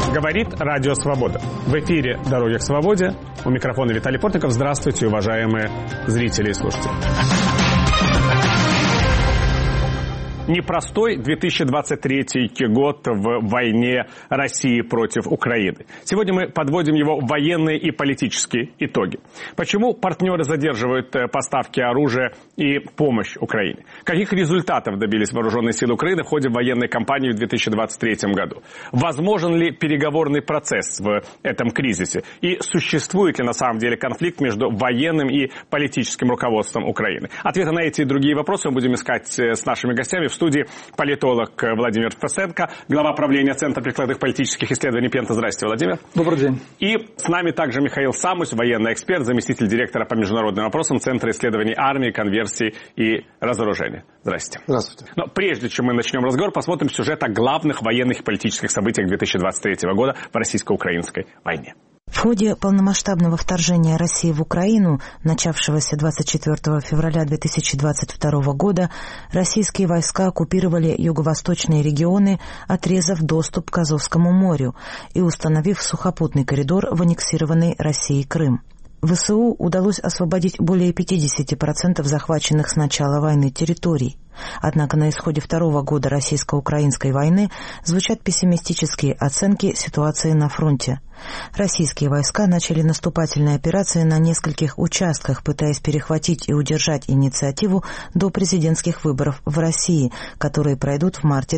Говорит Радио Свобода. В эфире «Дороги к свободе». У микрофона Виталий Портников. Здравствуйте, уважаемые зрители и слушатели. Непростой 2023 год в войне России против Украины. Сегодня мы подводим его военные и политические итоги. Почему партнеры задерживают поставки оружия и помощь Украине? Каких результатов добились вооруженные силы Украины в ходе военной кампании в 2023 году? Возможен ли переговорный процесс в этом кризисе? И существует ли на самом деле конфликт между военным и политическим руководством Украины? Ответы на эти и другие вопросы мы будем искать с нашими гостями. В студии политолог Владимир Фесенко, глава правления Центра прикладных политических исследований Пента. Здравствуйте, Владимир. Добрый день. И с нами также Михаил Самусь, военный эксперт, заместитель директора по международным вопросам Центра исследований армии, конверсии и разоружения. Здравствуйте. Здравствуйте. Но прежде чем мы начнем разговор, посмотрим сюжет о главных военных и политических событиях 2023 года в российско-украинской войне. В ходе полномасштабного вторжения России в Украину, начавшегося 24 февраля 2022 года, российские войска оккупировали юго-восточные регионы, отрезав доступ к Азовскому морю и установив сухопутный коридор в аннексированный Россией Крым. ВСУ удалось освободить более 50% захваченных с начала войны территорий. Однако на исходе второго года российско-украинской войны звучат пессимистические оценки ситуации на фронте. Российские войска начали наступательные операции на нескольких участках, пытаясь перехватить и удержать инициативу до президентских выборов в России, которые пройдут в марте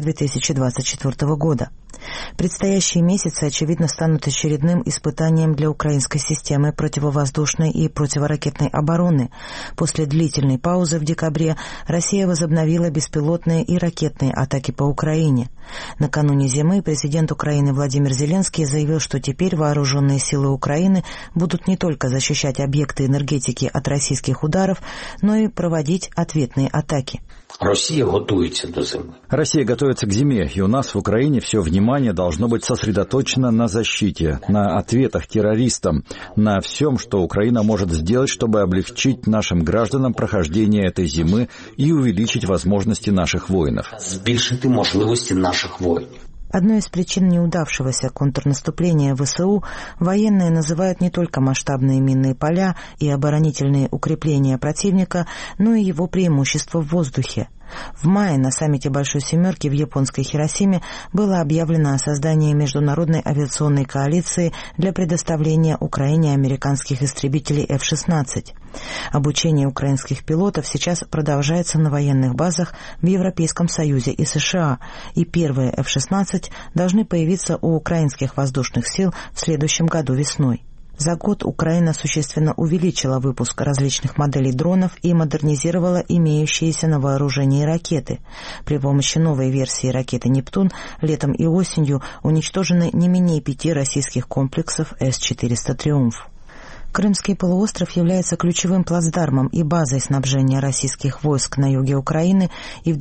2024 года. Предстоящие месяцы, очевидно, станут очередным испытанием для украинской системы противовоздушной и противоракетной обороны. После длительной паузы в декабре Россия возобновила беспилотные и ракетные атаки по Украине. Накануне зимы президент Украины Владимир Зеленский заявил, что теперь вооруженные силы Украины будут не только защищать объекты энергетики от российских ударов, но и проводить ответные атаки. Россия готовится до зимы. Россия готовится к зиме, и у нас в Украине все внимание должно быть сосредоточено на защите, на ответах террористам, на всем, что Украина может сделать, чтобы облегчить нашим гражданам прохождение этой зимы и увеличить возможности наших воинов. Збільшити можливості наших воїнів. Одной из причин неудавшегося контрнаступления ВСУ военные называют не только масштабные минные поля и оборонительные укрепления противника, но и его преимущество в воздухе. В мае на саммите Большой Семерки в японской Хиросиме было объявлено о создании международной авиационной коалиции для предоставления Украине американских истребителей F-16. Обучение украинских пилотов сейчас продолжается на военных базах в Европейском Союзе и США, и первые F-16 должны появиться у украинских воздушных сил в следующем году весной. За год Украина существенно увеличила выпуск различных моделей дронов и модернизировала имеющиеся на вооружении ракеты. При помощи новой версии ракеты «Нептун» летом и осенью уничтожены не менее 5 российских комплексов С-400 «Триумф». Крымский полуостров является ключевым плацдармом и базой снабжения российских войск на юге Украины, и в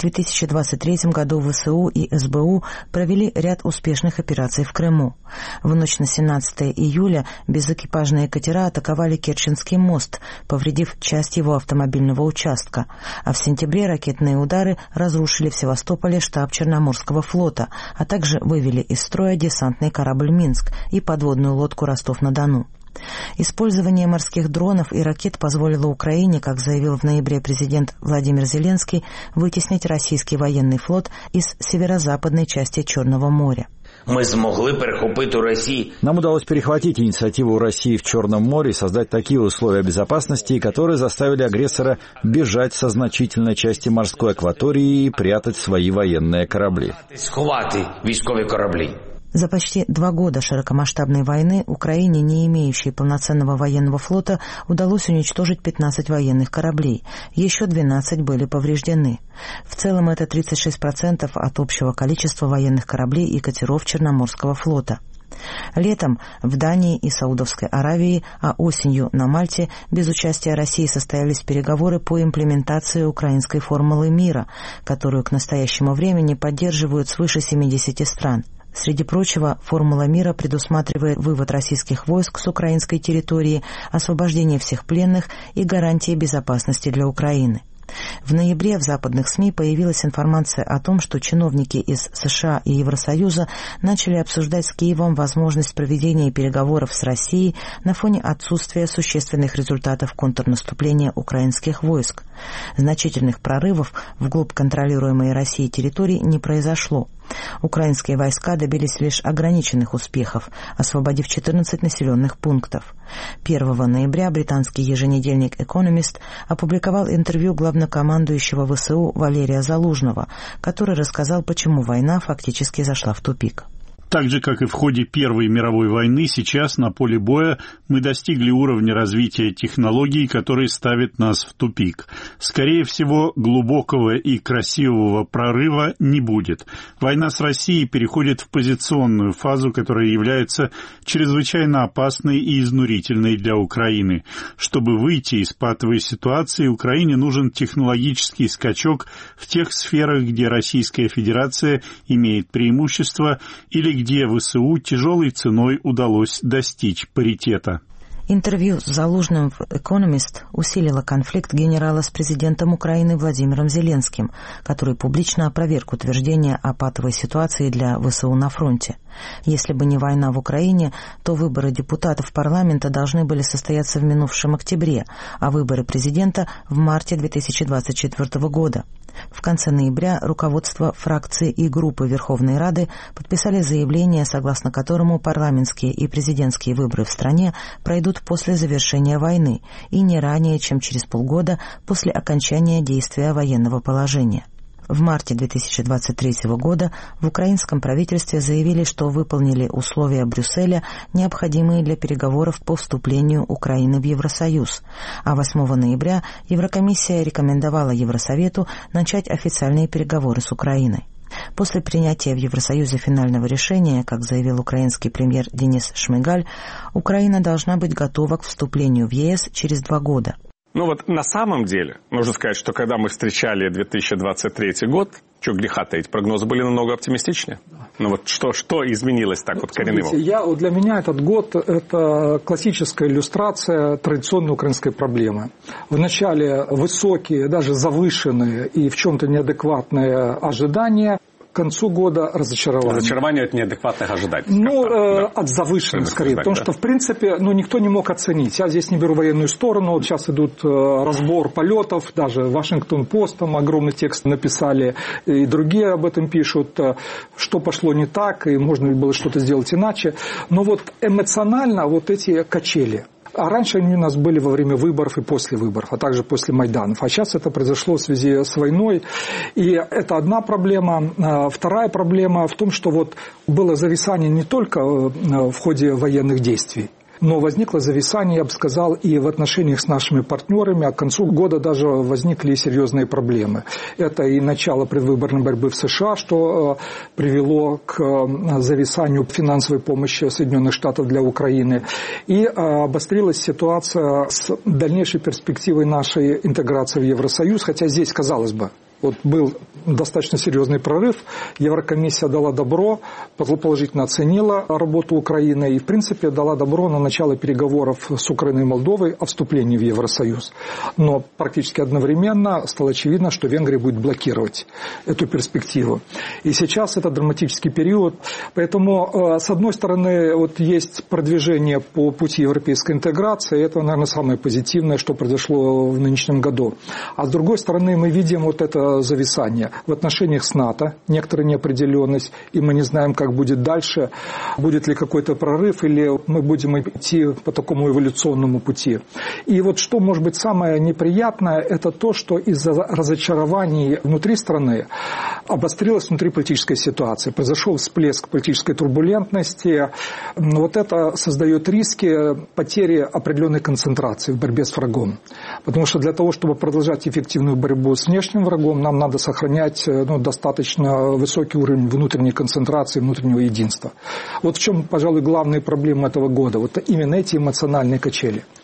2023 году ВСУ и СБУ провели ряд успешных операций в Крыму. В ночь на 17 июля безэкипажные катера атаковали Керченский мост, повредив часть его автомобильного участка, а в сентябре ракетные удары разрушили в Севастополе штаб Черноморского флота, а также вывели из строя десантный корабль «Минск» и подводную лодку «Ростов-на-Дону». Использование морских дронов и ракет позволило Украине, как заявил в ноябре президент Владимир Зеленский, вытеснить российский военный флот из северо-западной части Черного моря. Нам удалось перехватить инициативу России в Черном море и создать такие условия безопасности, которые заставили агрессора бежать со значительной части морской акватории и прятать свои военные корабли. За почти 2 года широкомасштабной войны Украине, не имеющей полноценного военного флота, удалось уничтожить 15 военных кораблей. Еще 12 были повреждены. В целом это 36% от общего количества военных кораблей и катеров Черноморского флота. Летом в Дании и Саудовской Аравии, а осенью на Мальте без участия России состоялись переговоры по имплементации украинской формулы мира, которую к настоящему времени поддерживают свыше 70 стран. Среди прочего, формула мира предусматривает вывод российских войск с украинской территории, освобождение всех пленных и гарантии безопасности для Украины. В ноябре в западных СМИ появилась информация о том, что чиновники из США и Евросоюза начали обсуждать с Киевом возможность проведения переговоров с Россией на фоне отсутствия существенных результатов контрнаступления украинских войск. Значительных прорывов вглубь контролируемой Россией территории не произошло. Украинские войска добились лишь ограниченных успехов, освободив 14 населенных пунктов. 1 ноября британский еженедельник «Экономист» опубликовал интервью главнокомандующего ВСУ Валерия Залужного, который рассказал, почему война фактически зашла в тупик. Так же, как и в ходе Первой мировой войны, сейчас на поле боя мы достигли уровня развития технологий, который ставит нас в тупик. Скорее всего, глубокого и красивого прорыва не будет. Война с Россией переходит в позиционную фазу, которая является чрезвычайно опасной и изнурительной для Украины. Чтобы выйти из патовой ситуации, Украине нужен технологический скачок в тех сферах, где Российская Федерация имеет преимущество или где ВСУ тяжелой ценой удалось достичь паритета. Интервью с Залужным в «Экономист» усилило конфликт генерала с президентом Украины Владимиром Зеленским, который публично опроверг утверждение о патовой ситуации для ВСУ на фронте. Если бы не война в Украине, то выборы депутатов парламента должны были состояться в минувшем октябре, а выборы президента в марте 2024 года. В конце ноября руководство фракции и группы Верховной Рады подписали заявление, согласно которому парламентские и президентские выборы в стране пройдут после завершения войны и не ранее, чем через полгода после окончания действия военного положения. В марте 2023 года в украинском правительстве заявили, что выполнили условия Брюсселя, необходимые для переговоров по вступлению Украины в Евросоюз. А 8 ноября Еврокомиссия рекомендовала Евросовету начать официальные переговоры с Украиной. После принятия в Евросоюзе финального решения, как заявил украинский премьер Денис Шмыгаль, Украина должна быть готова к вступлению в ЕС через 2 года. Ну вот на самом деле, нужно сказать, что когда мы встречали 2023 год, что греха таить, прогнозы были намного оптимистичнее. Ну вот что изменилось так вот коренным? Для меня этот год – это классическая иллюстрация традиционной украинской проблемы. Вначале высокие, даже завышенные и в чем-то неадекватные ожидания. К концу года разочарование. Разочарование от неадекватных ожиданий. От завышенных, скорее. Потому что, в принципе, никто не мог оценить. Я здесь не беру военную сторону. Вот сейчас идут разбор полетов. Даже Вашингтон-Пост там огромный текст написали. И другие об этом пишут. Что пошло не так, и можно ли было что-то сделать иначе. Но вот эмоционально вот эти качели. А раньше они у нас были во время выборов и после выборов, а также после Майданов. А сейчас это произошло в связи с войной. И это одна проблема. Вторая проблема в том, что вот было зависание не только в ходе военных действий, но возникло зависание, я бы сказал, и в отношениях с нашими партнерами, а к концу года даже возникли серьезные проблемы. Это и начало предвыборной борьбы в США, что привело к зависанию финансовой помощи Соединенных Штатов для Украины, и обострилась ситуация с дальнейшей перспективой нашей интеграции в Евросоюз, хотя здесь, казалось бы, вот был достаточно серьезный прорыв, Еврокомиссия дала добро, положительно оценила работу Украины и, в принципе, дала добро на начало переговоров с Украиной и Молдовой о вступлении в Евросоюз. Но практически одновременно стало очевидно, что Венгрия будет блокировать эту перспективу. И сейчас это драматический период. Поэтому, с одной стороны, вот есть продвижение по пути европейской интеграции, это, наверное, самое позитивное, что произошло в нынешнем году. А с другой стороны, мы видим вот это зависание в отношениях с НАТО, некоторая неопределенность, и мы не знаем, как будет дальше, будет ли какой-то прорыв, или мы будем идти по такому эволюционному пути. И вот что может быть самое неприятное, это то, что из-за разочарований внутри страны обострилась внутриполитическая ситуация, произошел всплеск политической турбулентности, вот это создает риски потери определенной концентрации в борьбе с врагом. Потому что для того, чтобы продолжать эффективную борьбу с внешним врагом, нам надо сохранять достаточно высокий уровень внутренней концентрации, внутреннего единства. Вот в чем, пожалуй, главные проблемы этого года. Вот именно эти эмоциональные качели.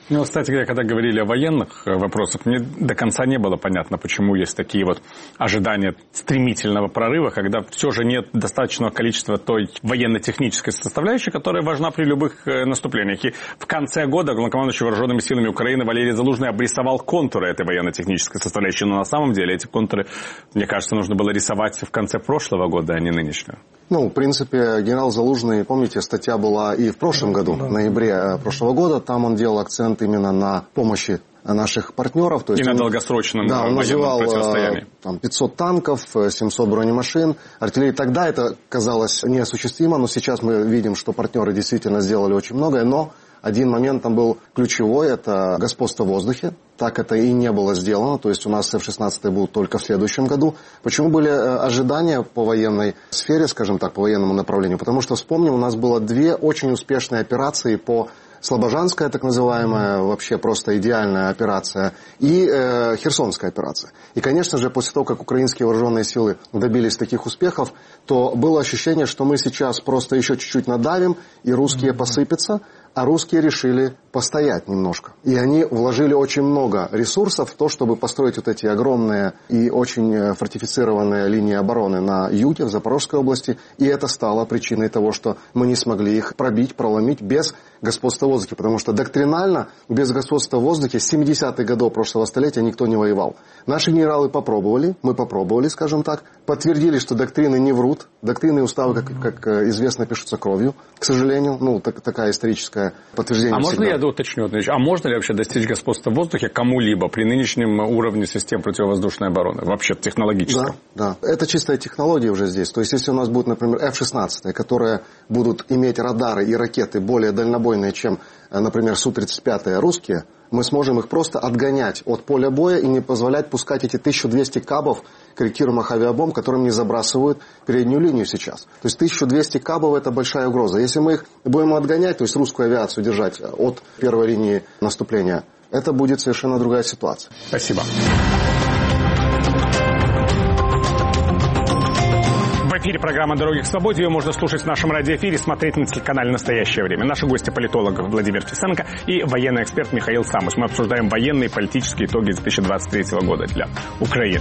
Ну, кстати говоря, когда говорили о военных вопросах, мне до конца не было понятно, почему есть такие вот ожидания стремительного прорыва, когда все же нет достаточного количества той военно-технической составляющей, которая важна при любых наступлениях. И в конце года главнокомандующий вооруженными силами Украины Валерий Залужный обрисовал контуры этой военно-технической составляющей, но на самом деле эти контуры, мне кажется, нужно было рисовать в конце прошлого года, а не нынешнего. Ну, в принципе, генерал Залужный, помните, статья была и в прошлом году, в ноябре прошлого года, там он делал акцент именно на помощи наших партнеров. То есть и на долгосрочном военном противостоянии. Там 500 танков, 700 бронемашин, артиллерии. Тогда это казалось неосуществимо, но сейчас мы видим, что партнеры действительно сделали очень многое, но один момент там был ключевой, это господство в воздухе. Так это и не было сделано, то есть у нас F-16 будут только в следующем году. Почему были ожидания по военной сфере, скажем так, по военному направлению? Потому что, вспомним, у нас было 2 очень успешные операции по Слобожанская, так называемая, вообще просто идеальная операция, и Херсонская операция. И, конечно же, после того, как украинские вооруженные силы добились таких успехов, то было ощущение, что мы сейчас просто еще чуть-чуть надавим, и русские посыпятся, а русские решили постоять немножко. И они вложили очень много ресурсов в то, чтобы построить вот эти огромные и очень фортифицированные линии обороны на юге, в Запорожской области. И это стало причиной того, что мы не смогли их пробить, проломить без господства в воздухе. Потому что доктринально без господства в воздухе с 70-х годов прошлого столетия никто не воевал. Наши генералы попробовали, мы попробовали, скажем так, подтвердили, что доктрины не врут. Доктрины и уставы, как известно, пишутся кровью, к сожалению. Ну, такая историческая подтверждение. А можно всегда. я уточню? А можно ли вообще достичь господства в воздухе кому-либо при нынешнем уровне систем противовоздушной обороны? Вообще технологически? Да. Это чистая технология уже здесь. То есть, если у нас будут, например, F-16, которые будут иметь радары и ракеты более дальнобойные, чем, например, Су-35 русские, мы сможем их просто отгонять от поля боя и не позволять пускать эти 1200 кабов корректируемых авиабомб, которым не забрасывают переднюю линию сейчас. То есть 1200 кабов – это большая угроза. Если мы их будем отгонять, то есть русскую авиацию держать от первой линии наступления, это будет совершенно другая ситуация. Спасибо. В эфире программа «Дороги к свободе». Ее можно слушать в нашем радиоэфире, смотреть на телеканале «Настоящее время». Наши гости – политолог Владимир Фисенко и военный эксперт Михаил Самус. Мы обсуждаем военные и политические итоги 2023 года для Украины.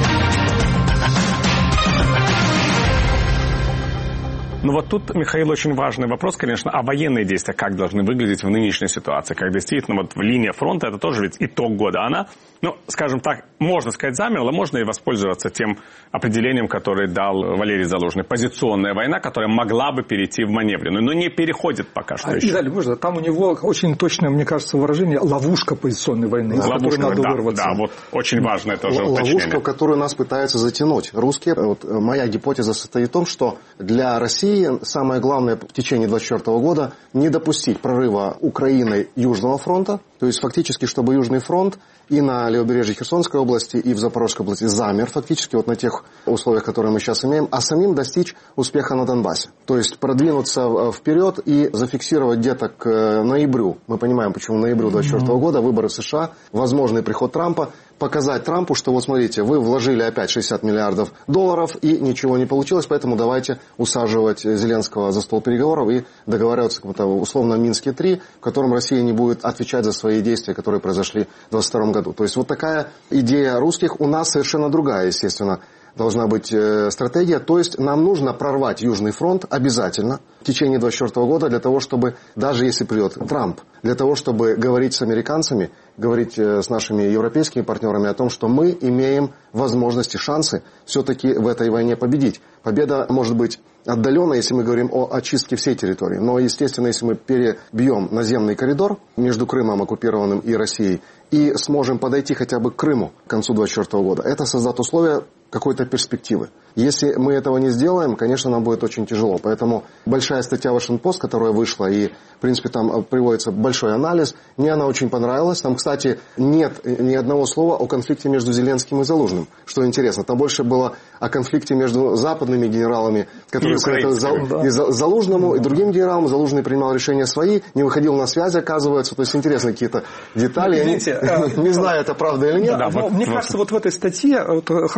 Ну вот тут, Михаил, очень важный вопрос, конечно, а военные действия как должны выглядеть в нынешней ситуации? Как действительно, вот линия фронта, это тоже ведь итог года. Она, ну, скажем так, можно сказать, замерла, можно и воспользоваться тем определением, которое дал Валерий Залужный. Позиционная война, которая могла бы перейти в маневренную, но не переходит пока что еще. Далее, можно, там у него очень точное, мне кажется, выражение ловушка позиционной войны, из которой надо вырваться. Да, вот очень важное тоже уточнение. Ловушка, в которую нас пытаются затянуть русские. Вот моя гипотеза состоит в том, что для России самое главное в течение 2024 года не допустить прорыва Украины Южного фронта, то есть фактически, чтобы Южный фронт и на левобережье Херсонской области, и в Запорожской области замер фактически вот на тех условиях, которые мы сейчас имеем, а самим достичь успеха на Донбассе. То есть продвинуться вперед и зафиксировать где-то к ноябрю. Мы понимаем, почему ноябрю 2024 года выборы в США, возможный приход Трампа, показать Трампу, что вот смотрите, вы вложили опять 60 миллиардов долларов и ничего не получилось, поэтому давайте усаживать Зеленского за стол переговоров и договариваться условно Минске-3, в котором Россия не будет отвечать за свои действия, которые произошли в 2022 году. То есть вот такая идея русских, у нас совершенно другая, естественно, должна быть стратегия. То есть нам нужно прорвать Южный фронт обязательно в течение 2024 года для того, чтобы, даже если придет Трамп, для того, чтобы говорить с американцами, говорить с нашими европейскими партнерами о том, что мы имеем возможности, шансы все-таки в этой войне победить. Победа может быть отдаленно, если мы говорим о очистке всей территории. Но, естественно, если мы перебьем наземный коридор между Крымом оккупированным и Россией и сможем подойти хотя бы к Крыму к концу 2024 года, это создаст условия какой-то перспективы. Если мы этого не сделаем, конечно, нам будет очень тяжело. Поэтому большая статья Вашингтон-Пост, которая вышла, и, в принципе, там приводится большой анализ, мне она очень понравилась. Там, кстати, нет ни одного слова о конфликте между Зеленским и Залужным. Что интересно, там больше было о конфликте между западными генералами, которые советовали Залужному и другим генералам. Залужный принимал решения свои, не выходил на связь, оказывается. То есть интересные какие-то детали. Не знаю, это правда или нет. Мне кажется, вот в этой статье, хорошо, что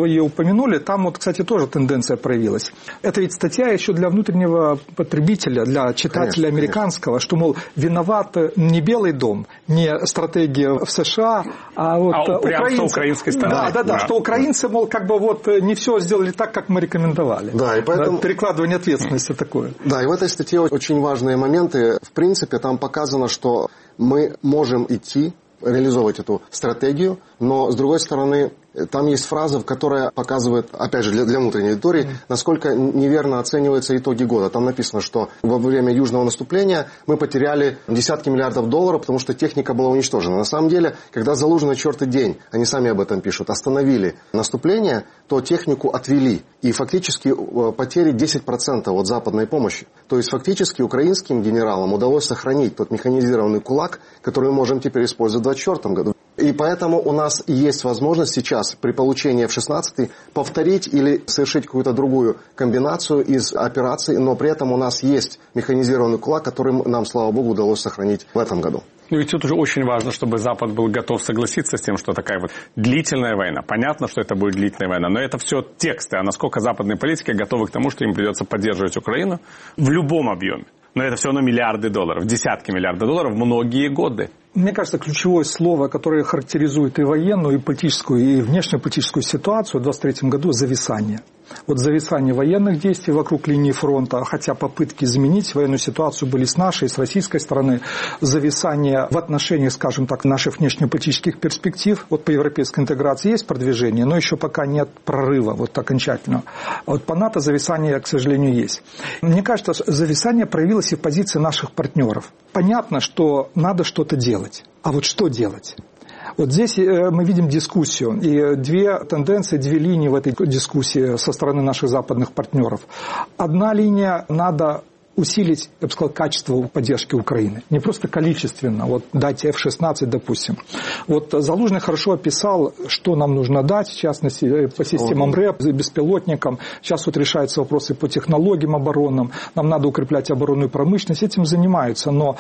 вы ее упомянули, там вот, кстати, тоже тенденция проявилась. Это ведь статья еще для внутреннего потребителя, для читателя американского, что, мол, виноват не Белый дом, не стратегия в США, а вот упрямство украинской стороны. Да, что украинцы, мол, как бы вот не все сделали так, как мы рекомендовали. Да, и поэтому... Перекладывание ответственности такое. Да, и в этой статье очень важные моменты. В принципе, там показано, что мы можем идти, реализовывать эту стратегию, но, с другой стороны, там есть фраза, которая показывает, опять же, для внутренней аудитории, насколько неверно оцениваются итоги года. Там написано, что во время южного наступления мы потеряли десятки миллиардов долларов, потому что техника была уничтожена. На самом деле, когда Залужный на чертый день, они сами об этом пишут, остановили наступление, то технику отвели. И фактически потери 10% от западной помощи. То есть фактически украинским генералам удалось сохранить тот механизированный кулак, который мы можем теперь использовать в 2024 году. И поэтому у нас есть возможность сейчас при получении F-16 повторить или совершить какую-то другую комбинацию из операций, но при этом у нас есть механизированный кулак, который нам, слава богу, удалось сохранить в этом году. Ну ведь тут уже очень важно, чтобы Запад был готов согласиться с тем, что такая вот длительная война. Понятно, что это будет длительная война, но это все тексты. А насколько западные политики готовы к тому, что им придется поддерживать Украину в любом объеме. Но это все равно миллиарды долларов, десятки миллиардов долларов многие годы. Мне кажется, ключевое слово, которое характеризует и военную, и политическую, и внешнеполитическую ситуацию в 2023 году – зависание. Вот зависание военных действий вокруг линии фронта, хотя попытки изменить военную ситуацию были с нашей, с российской стороны, зависание в отношениях, скажем так, наших внешнеполитических перспектив. Вот по европейской интеграции есть продвижение, но еще пока нет прорыва вот окончательного. А вот по НАТО зависание, к сожалению, есть. Мне кажется, зависание проявилось и в позиции наших партнеров. Понятно, что надо что-то делать. А вот что делать? Вот здесь мы видим дискуссию, и две тенденции, две линии в этой дискуссии со стороны наших западных партнеров. Одна линия – надо усилить, я бы сказал, качество поддержки Украины. Не просто количественно, вот дать F-16, допустим. Вот Залужный хорошо описал, что нам нужно дать, в частности, по системам РЭП, беспилотникам. Сейчас вот решаются вопросы по технологиям оборонным. Нам надо укреплять оборонную промышленность, этим занимаются. Но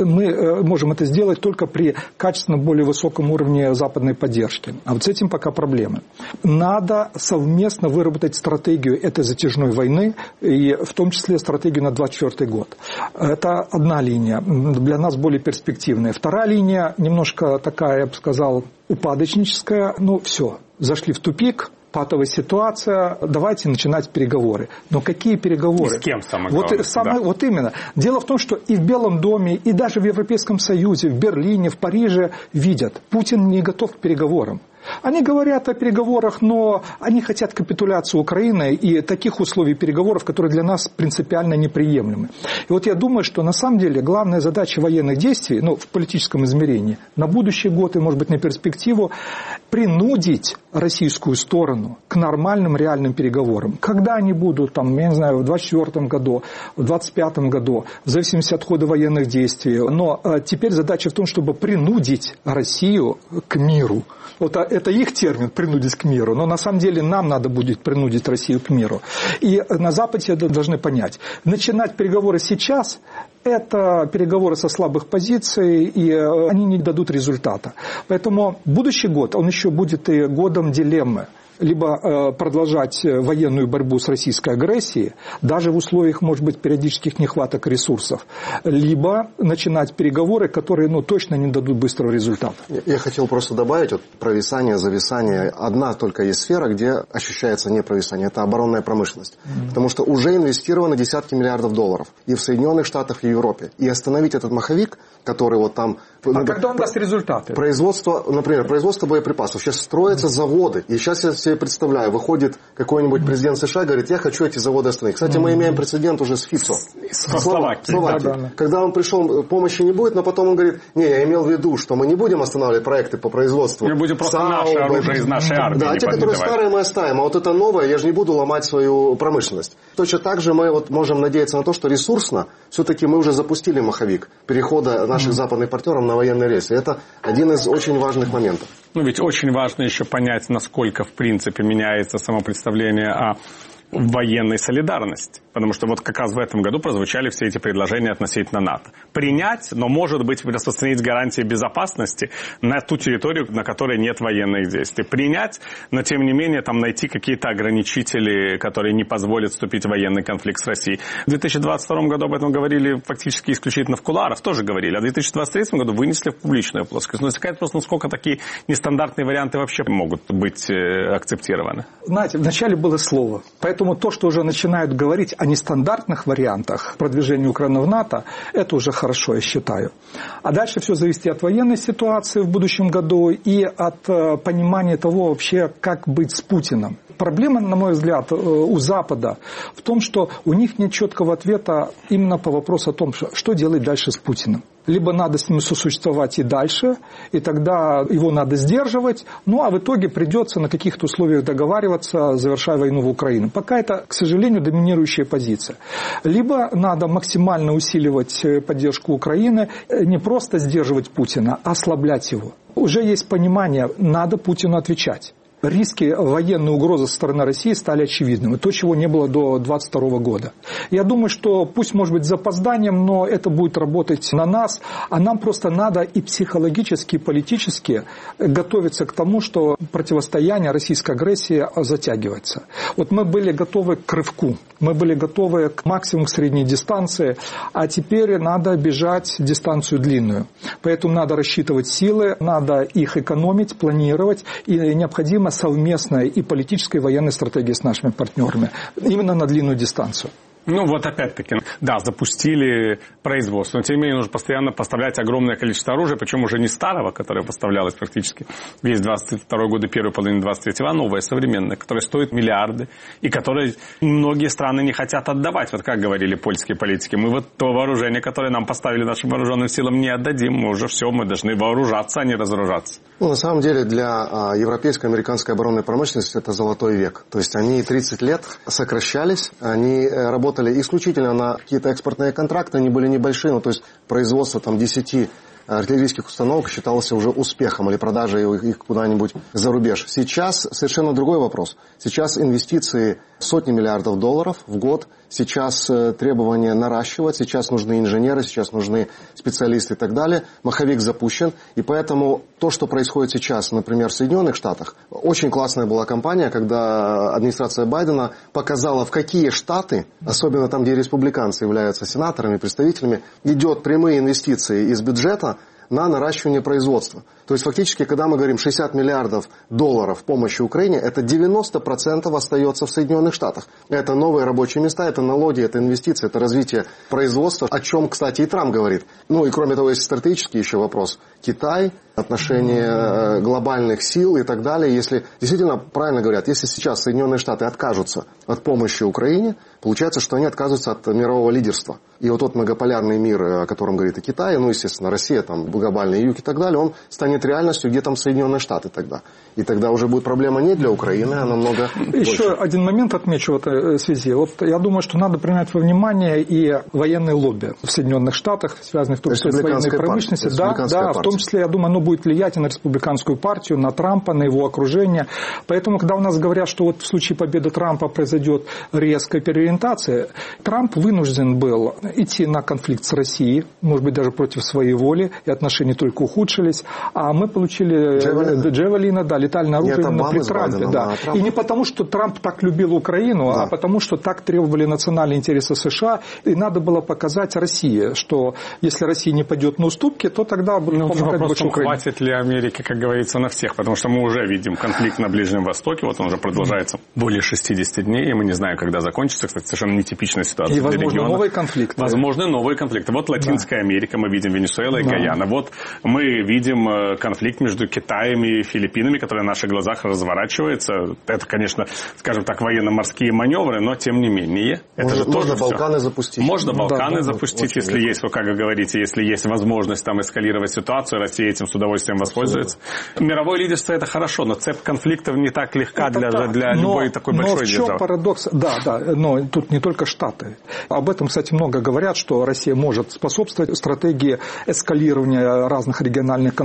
мы можем это сделать только при качественно более высоком уровне западной поддержки. А вот с этим пока проблемы. Надо совместно выработать стратегию этой затяжной войны, и в том числе стратегию на 2024 год. Это одна линия, для нас более перспективная. Вторая линия немножко такая, я бы сказал, упадочническая. Ну, все, зашли в тупик, патовая ситуация, давайте начинать переговоры. Но какие переговоры? И с кем, самое главное? Вот именно. Дело в том, что и в Белом доме, и даже в Европейском Союзе, в Берлине, в Париже видят, Путин не готов к переговорам. Они говорят о переговорах, но они хотят капитуляцию Украины и таких условий переговоров, которые для нас принципиально неприемлемы. И вот я думаю, что на самом деле главная задача военных действий, в политическом измерении, на будущий год и, может быть, на перспективу, принудить российскую сторону к нормальным реальным переговорам. Когда они будут, я не знаю, в 2024 году, в 2025 году, в зависимости от хода военных действий. Но теперь задача в том, чтобы принудить Россию к миру. Вот это их термин «принудить к миру», но на самом деле нам надо будет принудить Россию к миру. И на Западе это должны понять. Начинать переговоры сейчас – это переговоры со слабых позиций, и они не дадут результата. Поэтому будущий год, он еще будет и годом дилеммы. Либо продолжать военную борьбу с российской агрессией, даже в условиях, может быть, периодических нехваток ресурсов, либо начинать переговоры, которые точно не дадут быстрого результата. Я хотел просто добавить, провисание, зависание. Одна только есть сфера, где ощущается не провисание, это оборонная промышленность. Потому что уже инвестировано десятки миллиардов долларов и в Соединенных Штатах, и в Европе. И остановить этот маховик, который там... когда он даст результаты? Производство боеприпасов. Сейчас строятся заводы. И сейчас я себе представляю, выходит какой-нибудь президент США и говорит, я хочу эти заводы остановить. Кстати, мы имеем прецедент уже с Фицо. Словакии. Когда он пришел, помощи не будет, но потом он говорит, я имел в виду, что мы не будем останавливать проекты по производству. Мы будем просто наше оружие из нашей армии. Да, те, которые старые, мы оставим. А вот это новое, я же не буду ломать свою промышленность. Точно так же мы можем надеяться на то, что ресурсно все-таки мы уже запустили маховик перехода наших западных партнеров на военные рельсы. Это один из очень важных моментов. Ведь очень важно еще понять, насколько, в принципе, меняется само представление о военной солидарности. потому что вот как раз в этом году прозвучали все эти предложения относительно НАТО. Принять, но, может быть, распространить гарантии безопасности на ту территорию, на которой нет военных действий. Принять, но, тем не менее, там найти какие-то ограничители, которые не позволят вступить в военный конфликт с Россией. В 2022 году об этом говорили фактически исключительно в кулуарах, тоже говорили, а в 2023 году вынесли в публичную плоскость. Но возникает просто, насколько такие нестандартные варианты вообще могут быть акцептированы. Знаете, вначале было слово. Поэтому то, что уже начинают говорить о нестандартных вариантах продвижения Украины в НАТО, это уже хорошо, я считаю. А дальше все зависит от военной ситуации в будущем году и от понимания того вообще, как быть с Путиным. Проблема, на мой взгляд, у Запада в том, что у них нет четкого ответа именно по вопросу о том, что делать дальше с Путиным. Либо надо с ним сосуществовать и дальше, и тогда его надо сдерживать, ну а в итоге придется на каких-то условиях договариваться, завершая войну в Украине. Пока это, к сожалению, доминирующая позиция. Либо надо максимально усиливать поддержку Украины, не просто сдерживать Путина, а ослаблять его. Уже есть понимание, надо Путину отвечать. Риски военной угрозы со стороны России стали очевидными. То, чего не было до 2022 года. Я думаю, что пусть, может быть, с запозданием, но это будет работать на нас. А нам просто надо и психологически, и политически готовиться к тому, что противостояние российской агрессии затягивается. Вот мы были готовы к рывку. Мы были готовы к максимуму средней дистанции. А теперь надо бежать дистанцию длинную. Поэтому надо рассчитывать силы, надо их экономить, планировать. И необходимо совместная и политическая, и военная стратегия с нашими партнерами. Именно на длинную дистанцию. Ну, вот опять-таки, да, запустили производство, но тем не менее нужно постоянно поставлять огромное количество оружия, причем уже не старого, которое поставлялось практически весь 22 год и первую половину 23-го, а новое, современное, которое стоит миллиарды, и которое многие страны не хотят отдавать. Вот как говорили польские политики, мы вот то вооружение, которое нам поставили нашим вооруженным силам, не отдадим, мы уже все, мы должны вооружаться, а не разоружаться. Ну, на самом деле, для европейской и американской оборонной промышленности это золотой век. То есть они 30 лет сокращались, они работали исключительно на какие-то экспортные контракты, они были небольшие, ну, то есть производство там 10 артиллерийских установок считалось уже успехом или продажа их куда-нибудь за рубеж. Сейчас совершенно другой вопрос. Сейчас инвестиции сотни миллиардов долларов в год, сейчас требования наращивать, сейчас нужны инженеры, сейчас нужны специалисты и так далее. Маховик запущен, и поэтому то, что происходит сейчас, например, в Соединенных Штатах, очень классная была кампания, когда администрация Байдена показала, в какие штаты, особенно там, где республиканцы являются сенаторами, представителями, идет прямые инвестиции из бюджета на наращивание производства. То есть фактически, когда мы говорим 60 миллиардов долларов помощи Украине, это 90% остается в Соединенных Штатах. Это новые рабочие места, это налоги, это инвестиции, это развитие производства, о чем, кстати, и Трамп говорит. Ну и кроме того, есть стратегический еще вопрос. Китай, отношения глобальных сил и так далее. Если действительно, правильно говорят, если сейчас Соединенные Штаты откажутся от помощи Украине, получается, что они отказываются от мирового лидерства. И вот тот многополярный мир, о котором говорит и Китай, ну, естественно, Россия, там, глобальный юг и так далее, он станет реальностью, где там Соединенные Штаты тогда. И тогда уже будет проблема не для Украины, а намного больше. Еще один момент отмечу в этой связи. Вот я думаю, что надо принять во внимание и военные лобби в Соединенных Штатах, связанные в том числе с военной промышленностью. Да, в том числе, я думаю, оно будет влиять и на республиканскую партию, на Трампа, на его окружение. Поэтому, когда у нас говорят, что вот в случае победы Трампа произойдет резкая переориентация, Трамп вынужден был идти на конфликт с Россией, может быть, даже против своей воли, и отношения только ухудшились. А мы получили Джавелина, да, летальное оружие именно при Трампе. Да. И не потому, что Трамп так любил Украину, а потому, что так требовали национальные интересы США. И надо было показать России, что если Россия не пойдет на уступки, то тогда будет помогать больше Украине. Хватит ли Америки, как говорится, на всех? Потому что мы уже видим конфликт на Ближнем Востоке. Вот он уже продолжается более 60 дней. И мы не знаем, когда закончится. Кстати, совершенно нетипичная ситуация. И, возможно, новый конфликт. Возможно, новые конфликты. Вот Латинская Америка, мы видим Венесуэла и Гаяна. Вот мы видим конфликт между Китаем и Филиппинами, который на наших глазах разворачивается. Это, конечно, скажем так, военно-морские маневры, но тем не менее. Это же тоже Балканы запустить. Можно Балканы запустить, если есть, как вы говорите, если есть возможность там эскалировать ситуацию, Россия этим с удовольствием воспользуется. Мировое лидерство это хорошо, но цепь конфликтов не так легка для любой такой большой державы. Но в чем парадокс? Да, но тут не только Штаты. Об этом, кстати, много говорят, что Россия может способствовать стратегии эскалирования разных региональных конфликтов.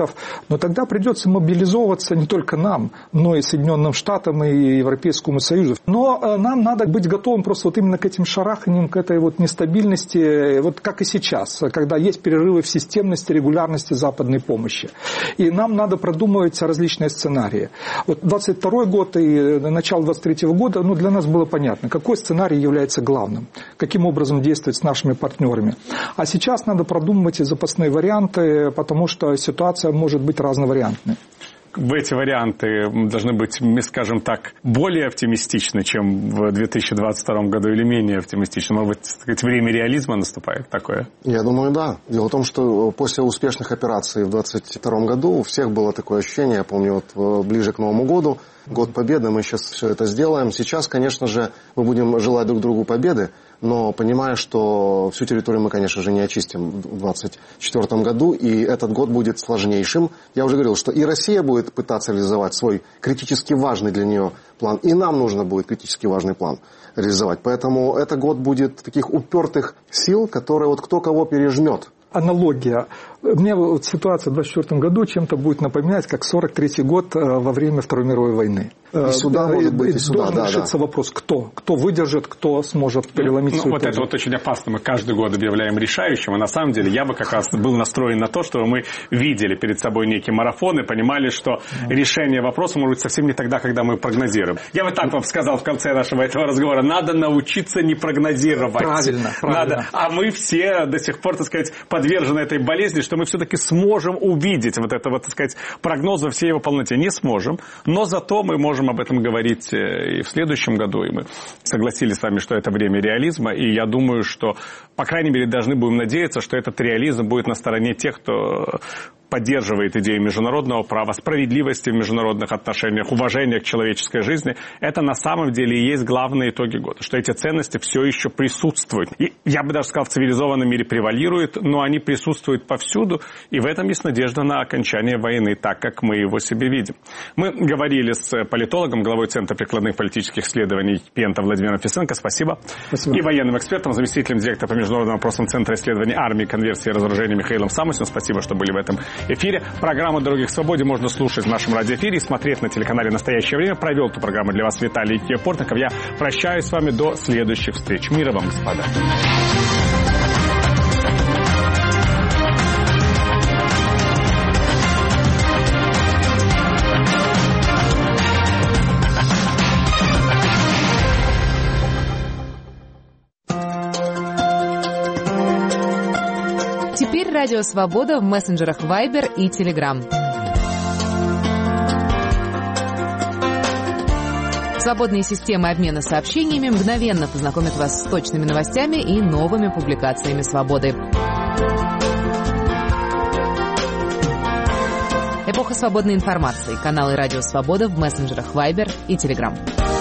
союзников, но тогда придется мобилизовываться не только нам, но и Соединенным Штатам, и Европейскому Союзу. Но нам надо быть готовым просто вот именно к этим шараханиям, к этой вот нестабильности, вот как и сейчас, когда есть перерывы в системности, регулярности западной помощи. И нам надо продумывать различные сценарии. Вот 22 год и начало 23 года, для нас было понятно, какой сценарий является главным, каким образом действовать с нашими партнерами. А сейчас надо продумывать и запасные варианты, потому что ситуация может быть разновариантной. Эти варианты должны быть, скажем так, более оптимистичны, чем в 2022 году, или менее оптимистичны? Может быть, время реализма наступает такое? Я думаю, да. Дело в том, что после успешных операций в 2022 году у всех было такое ощущение, я помню, вот ближе к Новому году, год Победы, мы сейчас все это сделаем. Сейчас, конечно же, мы будем желать друг другу победы, но понимая, что всю территорию мы, конечно же, не очистим в 2024 году, и этот год будет сложнейшим. Я уже говорил, что и Россия будет пытаться реализовать свой критически важный для нее план, и нам нужно будет критически важный план реализовать. Поэтому этот год будет таких упертых сил, которые вот кто кого пережмет. Аналогия. Мне вот ситуация в 2024 году чем-то будет напоминать, как 1943 год во время Второй мировой войны. И сюда, может быть, и сюда. Должен решиться вопрос, кто выдержит, кто сможет переломить свою вот это вот очень опасно. Мы каждый год объявляем решающим, а на самом деле я бы как раз был настроен на то, чтобы мы видели перед собой некий марафон и понимали, что решение вопроса может быть совсем не тогда, когда мы прогнозируем. Я бы так вам сказал в конце нашего этого разговора. Надо научиться не прогнозировать. Правильно. Надо. А мы все до сих пор, так сказать, подвержены этой болезни, что мы все-таки сможем увидеть вот это вот, так сказать, прогноз во всей его полноте. Не сможем, но зато мы можем об этом говорить и в следующем году. И мы согласились с вами, что это время реализма. И я думаю, что, по крайней мере, должны будем надеяться, что этот реализм будет на стороне тех, кто поддерживает идею международного права, справедливости в международных отношениях, уважения к человеческой жизни. Это на самом деле и есть главные итоги года, что эти ценности все еще присутствуют. И я бы даже сказал, в цивилизованном мире превалируют, но они присутствуют повсюду, и в этом есть надежда на окончание войны, так как мы его себе видим. Мы говорили с политологом, главой Центра прикладных политических исследований ПЕНТа Владимиром Фисенко. Спасибо. Спасибо. И военным экспертом, заместителем директора по международным вопросам Центра исследований армии, конверсии и разоружения Михаилом Самусиным. Спасибо, что были в этом эфире. Программу «Дороги к свободе» можно слушать в нашем радиоэфире и смотреть на телеканале «Настоящее время». Провел эту программу для вас Виталий Портников. Я прощаюсь с вами до следующих встреч. Мира вам, господа. Теперь Радио Свобода в мессенджерах Viber и Telegram. Свободные системы обмена сообщениями мгновенно познакомят вас с точными новостями и новыми публикациями «Свободы». Эпоха свободной информации. Каналы Радио Свобода в мессенджерах Viber и Telegram.